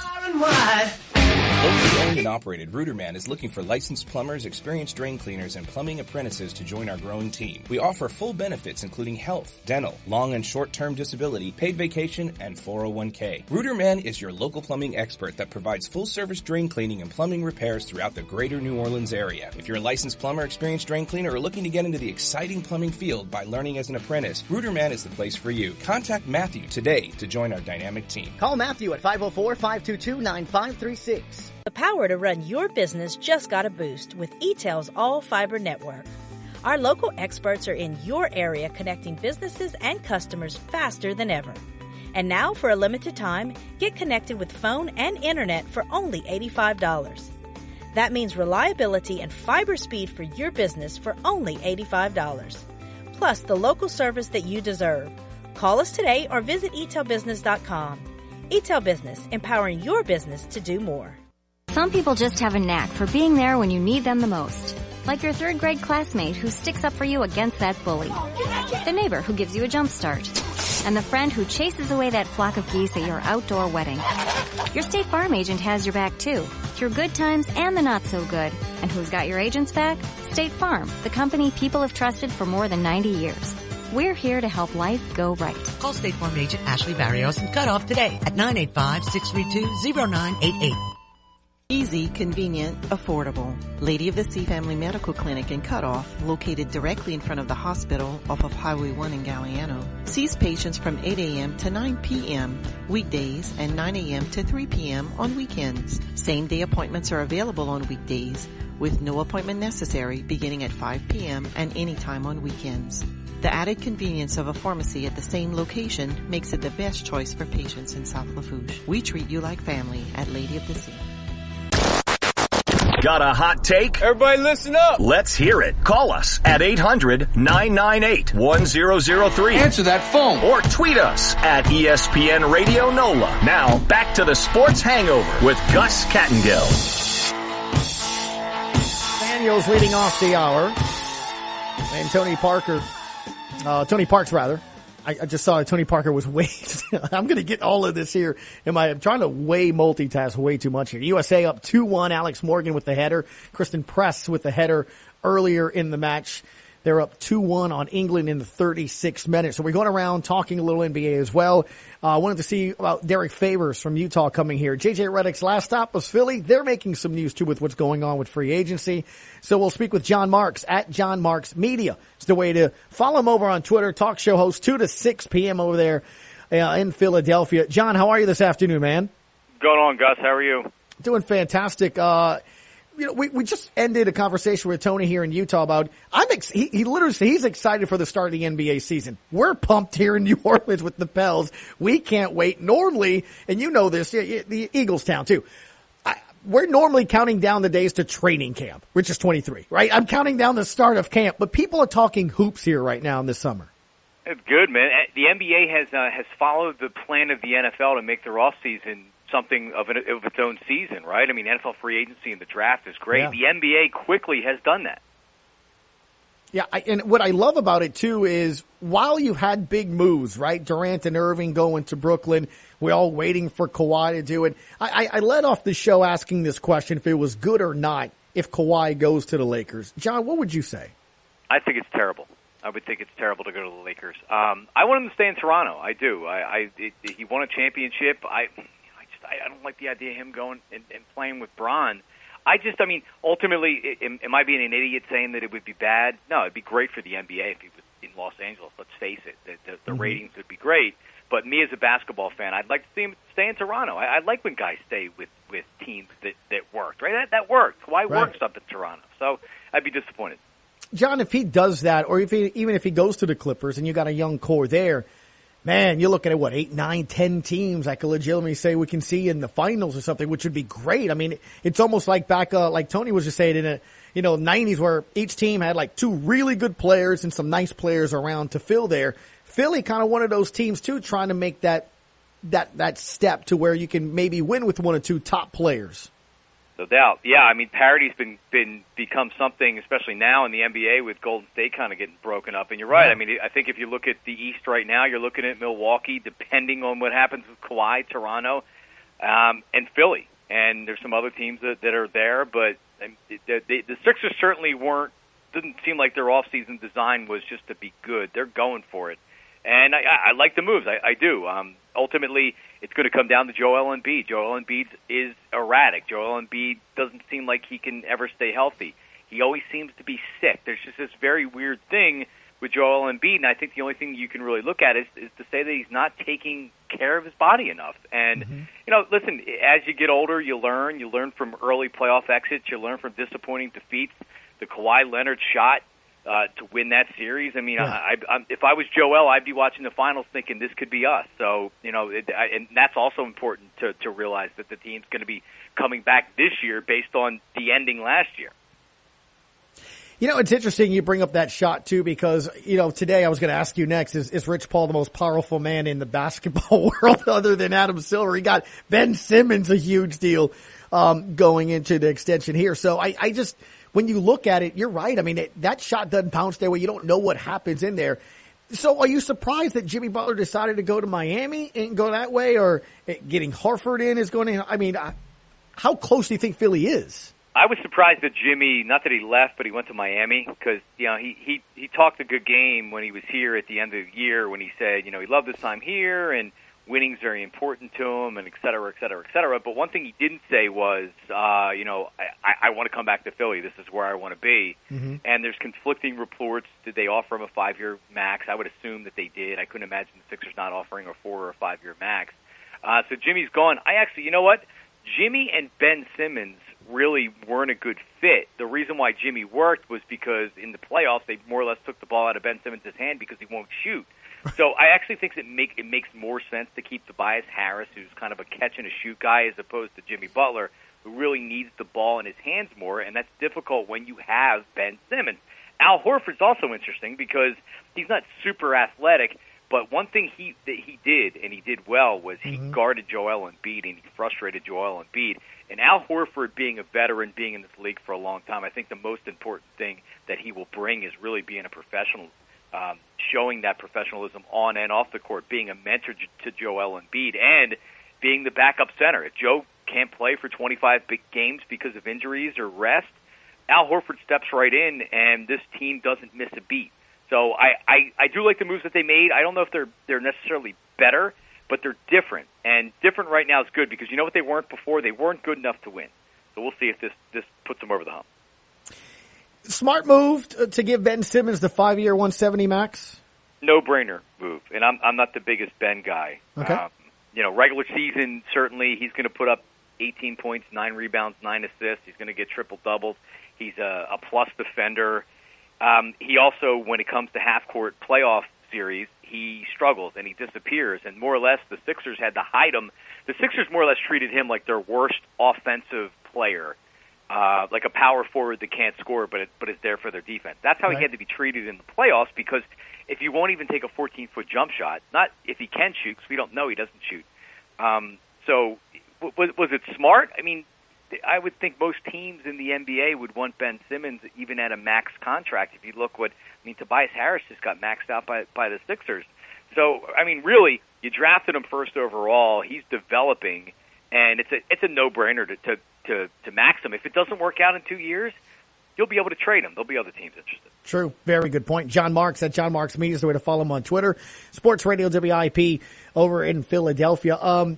Locally owned and operated, Rooterman is looking for licensed plumbers, experienced drain cleaners, and plumbing apprentices to join our growing team. We offer full benefits including health, dental, long and short-term disability, paid vacation, and four oh one k. Rooterman is your local plumbing expert that provides full-service drain cleaning and plumbing repairs throughout the greater New Orleans area. If you're a licensed plumber, experienced drain cleaner, or looking to get into the exciting plumbing field by learning as an apprentice, Rooterman is the place for you. Contact Matthew today to join our dynamic team. Call Matthew at five oh four, five two two, nine five three six. The power to run your business just got a boost with E T E L's all-fiber network. Our local experts are in your area connecting businesses and customers faster than ever. And now, for a limited time, get connected with phone and internet for only eighty-five dollars. That means reliability and fiber speed for your business for only eighty-five dollars. Plus, the local service that you deserve. Call us today or visit e tel business dot com. E T E L Business, empowering your business to do more. Some people just have a knack for being there when you need them the most. Like your third grade classmate who sticks up for you against that bully. The neighbor who gives you a jump start. And the friend who chases away that flock of geese at your outdoor wedding. Your State Farm agent has your back too, through good times and the not so good. And who's got your agent's back? State Farm, the company people have trusted for more than ninety years. We're here to help life go right. Call State Farm agent Ashley Barrios and cut off today at nine eight five, six three two, zero nine eight eight. Easy, convenient, affordable. Lady of the Sea Family Medical Clinic in Cutoff, located directly in front of the hospital off of Highway one in Galliano, sees patients from eight a.m. to nine p.m. weekdays and nine a.m. to three p.m. on weekends. Same-day appointments are available on weekdays with no appointment necessary beginning at five p.m. and anytime on weekends. The added convenience of a pharmacy at the same location makes it the best choice for patients in South Lafourche. We treat you like family at Lady of the Sea. Got a hot take? Everybody listen up. Let's hear it. Call us at eight hundred, nine nine eight, one zero zero three. Answer that phone. Or tweet us at E S P N Radio NOLA. Now, back to the Sports Hangover with Gus Kattengill. Daniels leading off the hour. And Tony Parker, uh, Tony Parks rather. I, I just saw Tony Parker was way, I'm going to get all of this here. Am I, I'm trying to way multitask way too much here. U S A up two one, Alex Morgan with the header. Kristen Press with the header earlier in the match. They're up two one on England in the thirty-sixth minute. So we're going around talking a little N B A as well. I uh, wanted to see about Derek Favors from Utah coming here. J J Redick's last stop was Philly. They're making some news, too, with what's going on with free agency. So we'll speak with John Marks at John Marks Media. It's the way to follow him over on Twitter. Talk show host two to six p.m. over there uh, in Philadelphia. John, how are you this afternoon, man? Going on, Gus. How are you? Doing fantastic. Uh You know, we, we just ended a conversation with Tony here in Utah about, I'm ex- he, he literally said he's excited for the start of the N B A season. We're pumped here in New Orleans with the Pels. We can't wait. Normally, and you know this, the Eagles town too. I, we're normally counting down the days to training camp, which is twenty-three, right? I'm counting down the start of camp, but people are talking hoops here right now in the summer. It's good, man. The N B A has, uh, has followed the plan of the N F L to make their off season something of, an, of its own season, right? I mean, N F L free agency and the draft is great. Yeah. The N B A quickly has done that. Yeah, I, and what I love about it, too, is while you've had big moves, right, Durant and Irving going to Brooklyn, we're all waiting for Kawhi to do it. I, I, I led off the show asking this question, if it was good or not, if Kawhi goes to the Lakers. John, what would you say? I think it's terrible. I would think it's terrible to go to the Lakers. Um, I want him to stay in Toronto. I do. I, I it, he won a championship. I... I don't like the idea of him going and, and playing with Bron. I just, I mean, ultimately, am, am I being an idiot saying that it would be bad? No, it'd be great for the N B A if he was in Los Angeles. Let's face it, the, the, the mm-hmm. ratings would be great. But me as a basketball fan, I'd like to see him stay in Toronto. I, I like when guys stay with, with teams that, that worked, right? That, that worked. Why right. works up in Toronto? So I'd be disappointed. John, if he does that, or if he, even if he goes to the Clippers and you got a young core there, man, you're looking at what, eight, nine, ten teams I could legitimately say we can see in the finals or something, which would be great. I mean, it's almost like back, uh, like Tony was just saying in a, you know, nineties where each team had like two really good players and some nice players around to fill there. Philly kind of one of those teams too, trying to make that, that, that step to where you can maybe win with one or two top players. No doubt. Yeah, I mean, parity's been been become something, especially now in the N B A with Golden State kind of getting broken up. And you're right. I mean, I think if you look at the East right now, you're looking at Milwaukee, depending on what happens with Kawhi, Toronto, um, and Philly. And there's some other teams that, that are there, but the, the, the Sixers certainly weren't. Didn't seem like their off-season design was just to be good. They're going for it. And I, I, I like the moves. I, I do. Um, ultimately, it's going to come down to Joel Embiid. Joel Embiid is erratic. Joel Embiid doesn't seem like he can ever stay healthy. He always seems to be sick. There's just this very weird thing with Joel Embiid, and I think the only thing you can really look at is, is to say that he's not taking care of his body enough. And, mm-hmm. you know, listen, as you get older, you learn. You learn from early playoff exits. You learn from disappointing defeats. The Kawhi Leonard shot Uh, to win that series. I mean, yeah. I, I, I, if I was Joel, I'd be watching the finals thinking this could be us. So, you know, it, I, and that's also important to, to realize that the team's going to be coming back this year based on the ending last year. You know, it's interesting you bring up that shot, too, because, you know, today I was going to ask you next, is, is Rich Paul the most powerful man in the basketball world other than Adam Silver? He got Ben Simmons, a huge deal, um, going into the extension here. So I, I just... When you look at it, you're right. I mean, it, that shot doesn't bounce there where you don't know what happens in there. So are you surprised that Jimmy Butler decided to go to Miami and go that way, or getting Horford in is going to, I mean, how close do you think Philly is? I was surprised that Jimmy, not that he left, but he went to Miami because, you know, he, he, he talked a good game when he was here at the end of the year when he said, you know, he loved his time here and winning's very important to him, and et cetera, et cetera, et cetera. But one thing he didn't say was, uh, you know, I, I want to come back to Philly. This is where I want to be. Mm-hmm. And there's conflicting reports. Did they offer him a five-year max? I would assume that they did. I couldn't imagine the Sixers not offering a four- or a five-year max. Uh, so Jimmy's gone. I actually, you know what? Jimmy and Ben Simmons really weren't a good fit. The reason why Jimmy worked was because in the playoffs they more or less took the ball out of Ben Simmons' hand because he won't shoot. So I actually think it, make, it makes more sense to keep Tobias Harris, who's kind of a catch-and-a-shoot guy, as opposed to Jimmy Butler, who really needs the ball in his hands more, and that's difficult when you have Ben Simmons. Al Horford's also interesting because he's not super athletic, but one thing he that he did, and he did well, was he mm-hmm. guarded Joel Embiid, and he frustrated Joel Embiid. And Al Horford, being a veteran, being in this league for a long time, I think the most important thing that he will bring is really being a professional, um, showing that professionalism on and off the court, being a mentor to Joel Embiid, and being the backup center. If Joe can't play for twenty-five big games because of injuries or rest, Al Horford steps right in, and this team doesn't miss a beat. So I, I, I do like the moves that they made. I don't know if they're they're necessarily better, but they're different. And different right now is good because you know what they weren't before? They weren't good enough to win. So we'll see if this, this puts them over the hump. Smart move to give Ben Simmons the five-year one seventy max? No-brainer move. And I'm I'm not the biggest Ben guy. Okay. Um, you know, regular season, certainly he's going to put up eighteen points, nine rebounds, nine assists. He's going to get triple-doubles. He's a, a plus defender. Um, he also, when it comes to half-court playoff series, he struggles and he disappears. And more or less, the Sixers had to hide him. The Sixers more or less treated him like their worst offensive player, uh, like a power forward that can't score but it, but is there for their defense. That's how Right. he had to be treated in the playoffs because if you won't even take a fourteen-foot jump shot, not if he can shoot, because we don't know he doesn't shoot. Um, so was, was it smart? I mean, I would think most teams in the N B A would want Ben Simmons even at a max contract. If you look what, I mean, Tobias Harris just got maxed out by, by the Sixers. So, I mean, really, you drafted him first overall. He's developing, and it's a it's a no-brainer to, to, to, to max him. If it doesn't work out in two years, you'll be able to trade him. There'll be other teams interested. True. Very good point. John Marks at John Marks Media is the way to follow him on Twitter. Sports Radio W I P over in Philadelphia. Um,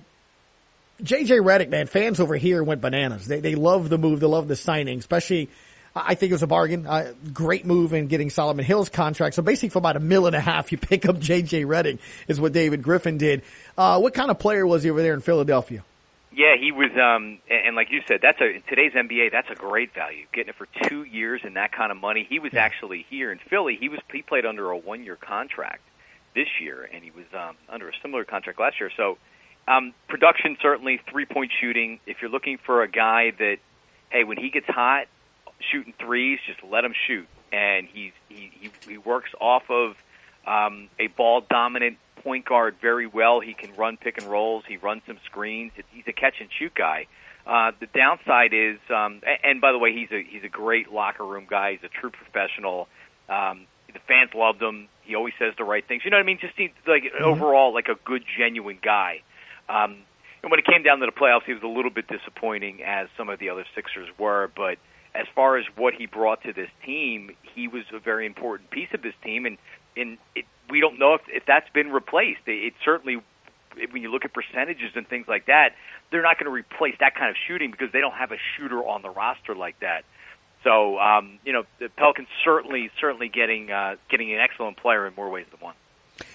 J J Redick, man, fans over here went bananas. They they love the move. They love the signing, especially I think it was a bargain. Uh, great move in getting Solomon Hill's contract. So basically for about a mil and a half, you pick up J J Redick is what David Griffin did. Uh, what kind of player was he over there in Philadelphia? Yeah, he was, um, and, and like you said, that's a in today's N B A. That's a great value. Getting it for two years and that kind of money. He was actually here in Philly. He was he played under a one-year contract this year, and he was um, under a similar contract last year. So um, production certainly, three-point shooting. If you're looking for a guy that, hey, when he gets hot, shooting threes, just let him shoot, and he's he he, he works off of um, a ball-dominant point guard very well. He can run pick and rolls. He runs some screens. He's a catch and shoot guy. Uh, the downside is, um, and by the way, he's a he's a great locker room guy. He's a true professional. Um, the fans loved him. He always says the right things. You know what I mean? Just seems like mm-hmm. overall like a good, genuine guy. Um, and when it came down to the playoffs, he was a little bit disappointing, as some of the other Sixers were. But as far as what he brought to this team, he was a very important piece of this team, and and it, we don't know if, if that's been replaced. It, it certainly, when you look at percentages and things like that, they're not going to replace that kind of shooting because they don't have a shooter on the roster like that. So, um, you know, the Pelicans certainly, certainly getting uh, getting an excellent player in more ways than one.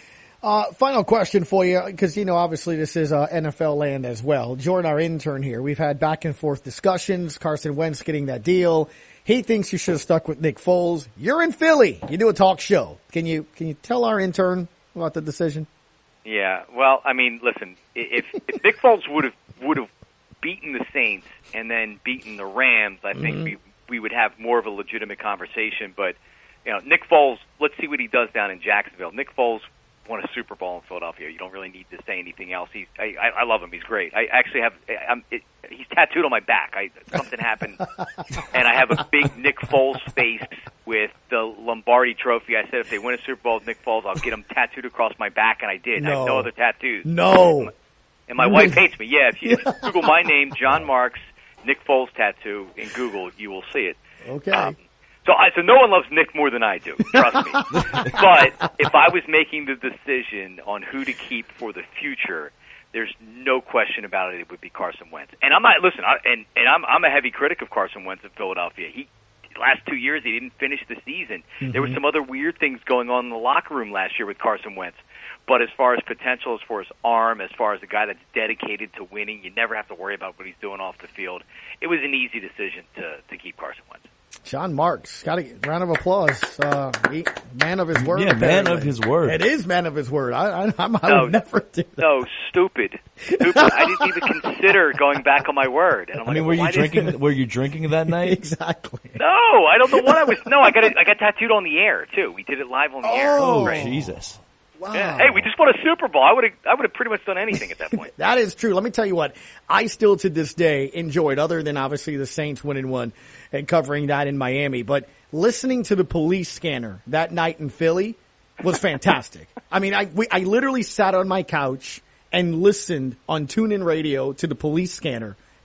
Uh, final question for you, because, you know, obviously this is uh, N F L land as well. Jordan, our intern here, we've had back and forth discussions. Carson Wentz getting that deal. He thinks you should have stuck with Nick Foles. You're in Philly. You do a talk show. Can you can you tell our intern about the decision? Yeah. Well, I mean, listen, if, if Nick Foles would have would have beaten the Saints and then beaten the Rams, I think mm-hmm. we we would have more of a legitimate conversation. But you know, Nick Foles, let's see what he does down in Jacksonville. Nick Foles won a Super Bowl in Philadelphia. You don't really need to say anything else. He's, I, I, I love him. He's great. I actually have, I'm, it, he's tattooed on my back. I, something happened, and I have a big Nick Foles face with the Lombardi Trophy. I said if they win a Super Bowl with Nick Foles, I'll get him tattooed across my back, and I did. No. I have no other tattoos. No. And my wife hates me. Yeah, if you, if you Google my name, John Marks, Nick Foles tattoo in Google, you will see it. Okay. Um, So, I, so no one loves Nick more than I do, trust me. But if I was making the decision on who to keep for the future, there's no question about it. It would be Carson Wentz. And I'm not listen. I, and and I'm I'm a heavy critic of Carson Wentz in Philadelphia. He last two years he didn't finish the season. Mm-hmm. There were some other weird things going on in the locker room last year with Carson Wentz. But as far as potential, as far as arm, as far as a guy that's dedicated to winning, you never have to worry about what he's doing off the field. It was an easy decision to to keep Carson Wentz. John Marks, got a round of applause. Uh, he, man of his word. Yeah, apparently. man of his word. It is man of his word. I, I, I'm, I no, would never do that. No, stupid. Stupid. I didn't even consider going back on my word. And I'm I mean, like, were you drinking? Did... Were you drinking that night? Exactly. No, I don't know what I was. No, I got it. I got tattooed on the air too. We did it live on the oh, air. Oh, right. Jesus. Wow. Yeah. Hey, we just won a Super Bowl. I would have, I would have pretty much done anything at that point. That is true. Let me tell you what, I still to this day enjoyed, other than obviously the Saints winning one and covering that in Miami, but listening to the police scanner that night in Philly was fantastic. I mean, I, we, I literally sat on my couch and listened on TuneIn Radio to the police scanner.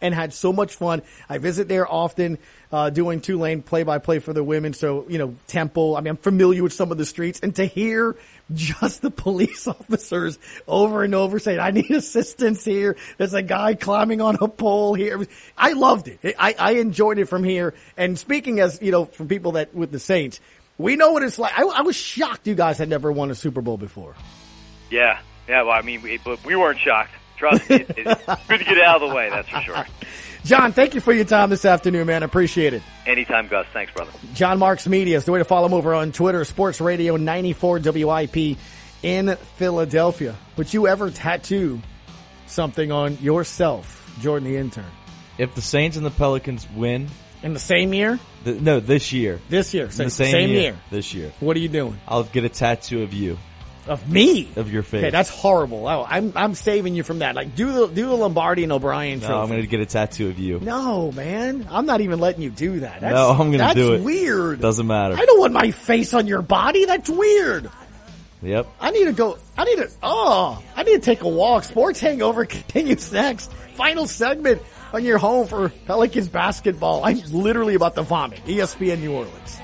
and had so much fun. I visit there often, uh, doing Tulane play-by-play for the women. So, you know, Temple, I mean, I'm familiar with some of the streets, and to hear just the police officers over and over saying, I need assistance here. There's a guy climbing on a pole here. I loved it. I, I enjoyed it from here. And speaking as, you know, for people that with the Saints, we know what it's like. I, I was shocked you guys had never won a Super Bowl before. Yeah. Yeah. Well, I mean, we, we weren't shocked. Trust me. It's good to get it out of the way. That's for sure. John, thank you for your time this afternoon, man. I appreciate it. Anytime, Gus. Thanks, brother. John Marks Media is the way to follow him over on Twitter, Sports Radio ninety-four W I P in Philadelphia. Would you ever tattoo something on yourself, Jordan the intern? If the Saints and the Pelicans win. In the same year? The, no, this year. This year. In the same, same year, year. This year. What are you doing? I'll get a tattoo of you. Of me? Of your face. Okay, that's horrible. Oh, I'm I'm saving you from that. Like, do the do the Lombardi and O'Brien trophy. No, I'm going to get a tattoo of you. No, man. I'm not even letting you do that. That's, no, I'm going to do it. That's weird. Doesn't matter. I don't want my face on your body. That's weird. Yep. I need to go. I need to. Oh, I need to take a walk. Sports Hangover continues next. Final segment on your home for Pelicans basketball. I'm literally about to vomit. E S P N New Orleans.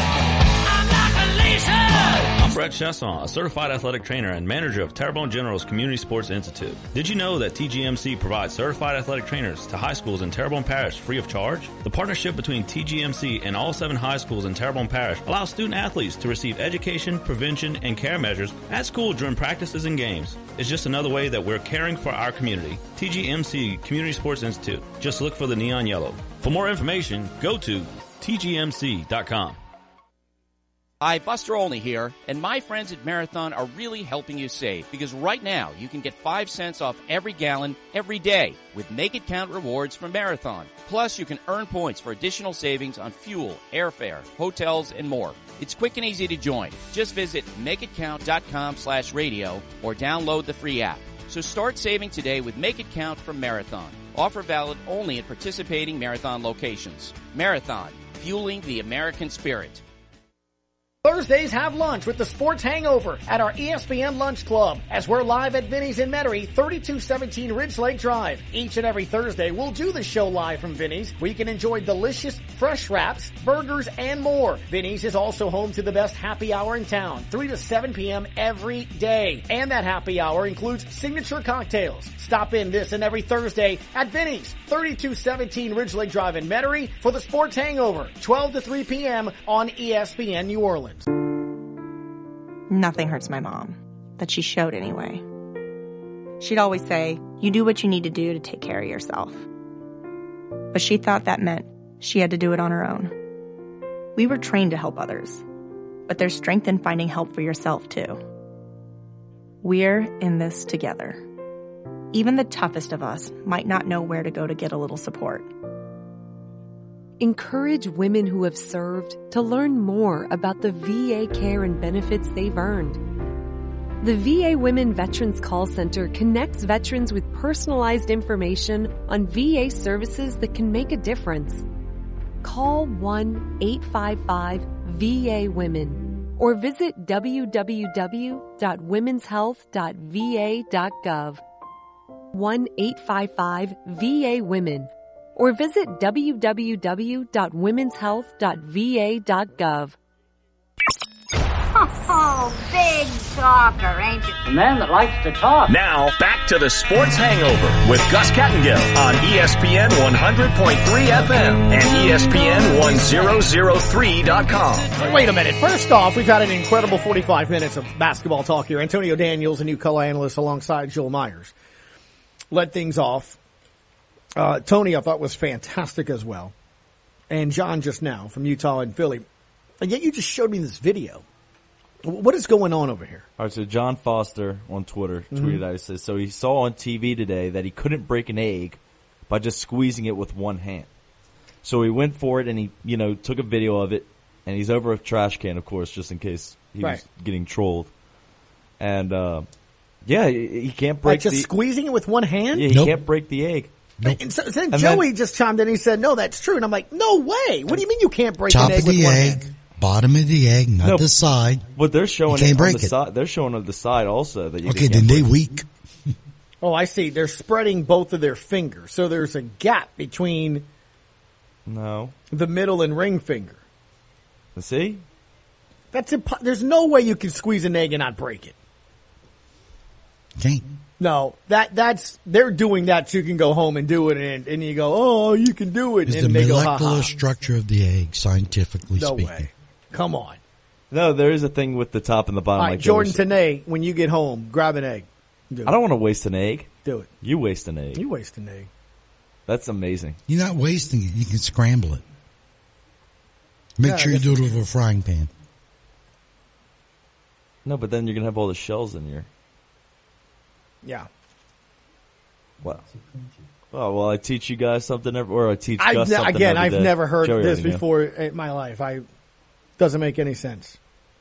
I'm Brett Chesson, a certified athletic trainer and manager of Terrebonne General's Community Sports Institute. Did you know that T G M C provides certified athletic trainers to high schools in Terrebonne Parish free of charge? The partnership between T G M C and all seven high schools in Terrebonne Parish allows student athletes to receive education, prevention, and care measures at school during practices and games. It's just another way that we're caring for our community. T G M C Community Sports Institute. Just look for the neon yellow. For more information, go to T G M C dot com. Hi, Buster Olney here, and my friends at Marathon are really helping you save because right now you can get five cents off every gallon every day with Make It Count rewards from Marathon. Plus, you can earn points for additional savings on fuel, airfare, hotels, and more. It's quick and easy to join. Just visit makeitcount.com slash radio or download the free app. So start saving today with Make It Count from Marathon. Offer valid only at participating Marathon locations. Marathon, fueling the American spirit. Thursdays have lunch with the Sports Hangover at our E S P N Lunch Club as we're live at Vinny's in Metairie, thirty-two seventeen Ridge Lake Drive. Each and every Thursday, we'll do the show live from Vinny's where you can enjoy delicious fresh wraps, burgers, and more. Vinny's is also home to the best happy hour in town, three to seven p.m. every day. And that happy hour includes signature cocktails. Stop in this and every Thursday at Vinny's, thirty-two seventeen Ridge Lake Drive in Metairie for the Sports Hangover, twelve to three p.m. on E S P N New Orleans. Nothing hurts my mom, but she showed anyway. She'd always say, you do what you need to do to take care of yourself. But she thought that meant she had to do it on her own. We were trained to help others, but there's strength in finding help for yourself too. We're in this together. Even the toughest of us might not know where to go to get a little support. Encourage women who have served to learn more about the V A care and benefits they've earned. The V A Women Veterans Call Center connects veterans with personalized information on V A services that can make a difference. Call one eight five five V A Women or visit w w w dot women's health dot v a dot gov. one eight five five V A Women. Or visit w w w dot women's health dot v a dot gov. Oh, big talker, ain't you? A man that likes to talk. Now, back to the Sports Hangover with Gus Kattengill on E S P N one hundred point three F M and E S P N one thousand three dot com. Wait a minute. First off, we've had an incredible forty-five minutes of basketball talk here. Antonio Daniels, a new color analyst alongside Joel Myers, led things off. Uh, Tony, I thought, was fantastic as well. And John just now from Utah and Philly. And yet you just showed me this video. What is going on over here? All right, so John Foster on Twitter tweeted mm-hmm. out, he says, so he saw on T V today that he couldn't break an egg by just squeezing it with one hand. So he went for it and he, you know, took a video of it. And he's over a trash can, of course, just in case he right. was getting trolled. And, uh, yeah, he, he can't break like just the, squeezing it with one hand? Yeah, he nope. can't break the egg. Nope. And so, so then and Joey then, just chimed in and he said, no, that's true. And I'm like, no way. What do you mean you can't break Top an egg of with the one egg, hand? Bottom of the egg, not no, the side. But they're showing you can't it break on the it. side. They're showing on the side also that you Okay, can't then break they weak. Oh, I see. They're spreading both of their fingers. So there's a gap between No. the middle and ring finger. See? That's impo- There's no way you can squeeze an egg and not break it. Can't. No, that that's they're doing that so you can go home and do it, and, and you go, oh, you can do it, Is and the they go, molecular ha ha. structure of the egg, scientifically No speaking. way. Come on. No, there is a thing with the top and the bottom. All right, like Jordan Joe was- Tanay, when you get home, grab an egg. Do I don't want to waste an egg. Do it. You waste an egg. You waste an egg. That's amazing. You're not wasting it. You can scramble it. Make Yeah, sure you I do it over a frying pan. No, but then you're going to have all the shells in your... Yeah. Wow. Oh, well, I teach you guys something, every, or I teach I've Gus ne- something again, every I've day. never heard Joey this already knew. before in my life. I doesn't make any sense.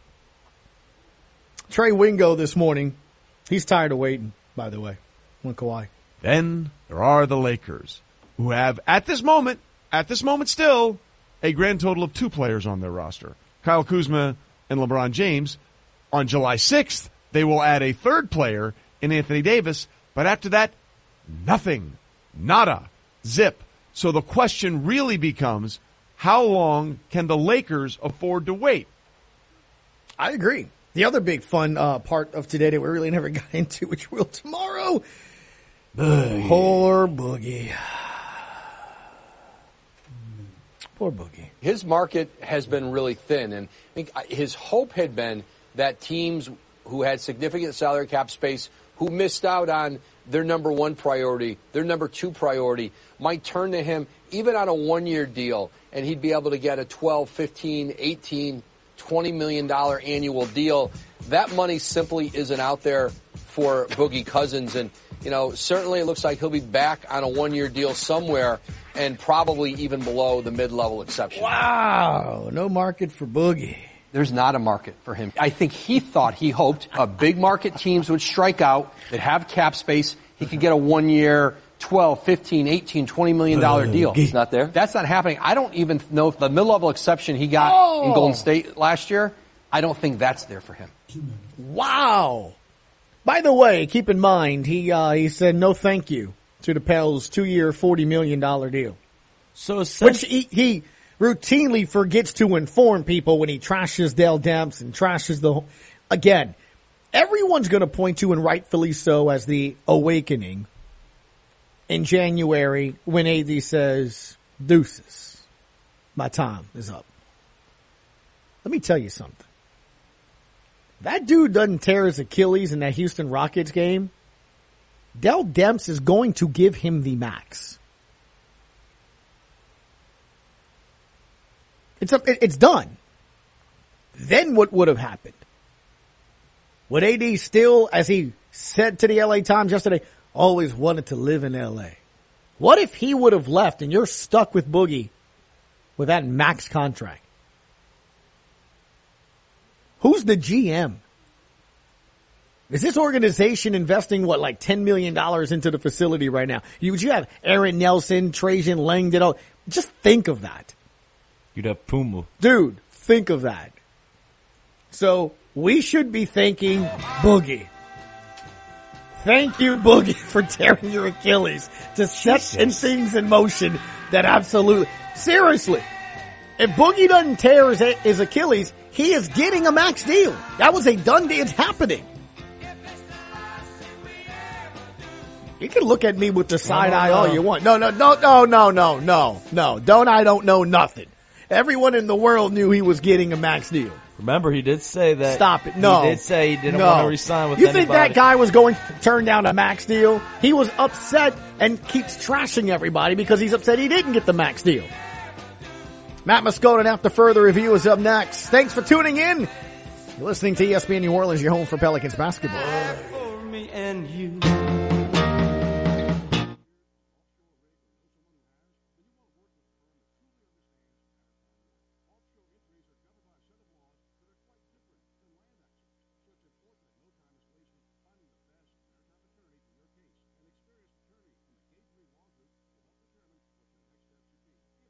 Trey Wingo this morning, he's tired of waiting, by the way, on Kawhi. Then there are the Lakers, who have, at this moment, at this moment still, a grand total of two players on their roster, Kyle Kuzma and LeBron James. On July sixth, they will add a third player in Anthony Davis, but after that, nothing. Nada. Zip. So the question really becomes, how long can the Lakers afford to wait? I agree. The other big fun uh, part of today that we really never got into, which we'll tomorrow, Boogie. Poor Boogie. Poor Boogie. His market has been really thin, and I think his hope had been that teams who had significant salary cap space, who missed out on their number one priority, their number two priority, might turn to him even on a one-year deal, and he'd be able to get a twelve, fifteen, eighteen, twenty million dollars annual deal. That money simply isn't out there for Boogie Cousins, and you know, certainly it looks like he'll be back on a one-year deal somewhere, and probably even below the mid-level exception. Wow, no market for Boogie. There's not a market for him. I think he thought, he hoped, uh, big market teams would strike out, that have cap space. He could get a one-year, twelve, fifteen, eighteen, twenty million dollars deal. It's not there? That's not happening. I don't even know if the mid-level exception he got Oh. in Golden State last year, I don't think that's there for him. Wow. By the way, keep in mind, he uh, he said no thank you to the Pels' two-year, forty million dollars deal. So Which he, he routinely forgets to inform people when he trashes Dell Demps and trashes the... Again, everyone's going to point to, and rightfully so, as the awakening in January when A D says, deuces, my time is up. Let me tell you something. That dude doesn't tear his Achilles in that Houston Rockets game, Dell Demps is going to give him the max. It's a, it's done. Then what would have happened? Would A D still, as he said to the L A Times yesterday, always wanted to live in L A? What if he would have left and you're stuck with Boogie with that max contract? Who's the G M? Is this organization investing, what, like ten million dollars into the facility right now? You, would you have Aaron Nelson, Trajan Langdon? All, just think of that. You'd have Puma. Dude, think of that. So we should be thanking Boogie. Thank you, Boogie, for tearing your Achilles to set in things in motion that absolutely, seriously, if Boogie doesn't tear his, his Achilles, he is getting a max deal. That was a done deal. It's happening. You can look at me with the side eye all you want. No, no, no, no, no, no, no, no. Don't I don't know nothing. Everyone in the world knew he was getting a max deal. Remember, he did say that. Stop it. No. He did say he didn't no. want to resign with you anybody. You think that guy was going to turn down a max deal? He was upset and keeps trashing everybody because he's upset he didn't get the max deal. Matt Moscona, after further review, is up next. Thanks for tuning in. You're listening to E S P N New Orleans, your home for Pelicans basketball. For me and you.